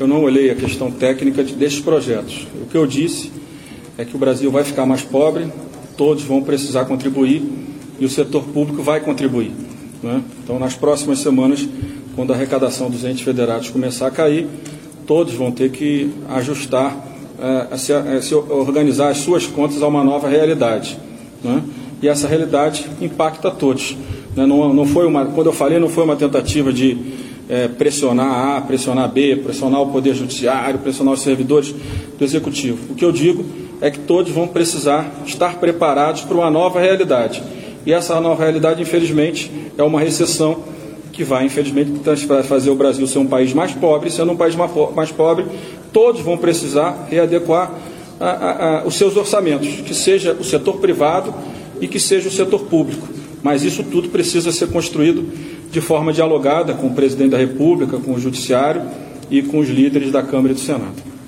Eu não olhei a questão técnica desses projetos. O que eu disse é que o Brasil vai ficar mais pobre, todos vão precisar contribuir e o setor público vai contribuir, né? Então, nas próximas semanas, quando a arrecadação dos entes federados começar a cair, todos vão ter que ajustar, se organizar as suas contas a uma nova realidade, né? E essa realidade impacta a todos, né? Não foi quando eu falei, não foi uma tentativa de pressionar A, pressionar B, pressionar o Poder Judiciário, pressionar os servidores do Executivo. O que eu digo é que todos vão precisar estar preparados para uma nova realidade. E essa nova realidade, infelizmente, é uma recessão que vai, infelizmente, fazer o Brasil ser um país mais pobre. Sendo um país mais pobre, todos vão precisar readequar os seus orçamentos, que seja o setor privado e que seja o setor público. Mas isso tudo precisa ser construído de forma dialogada com o presidente da República, com o Judiciário e com os líderes da Câmara e do Senado.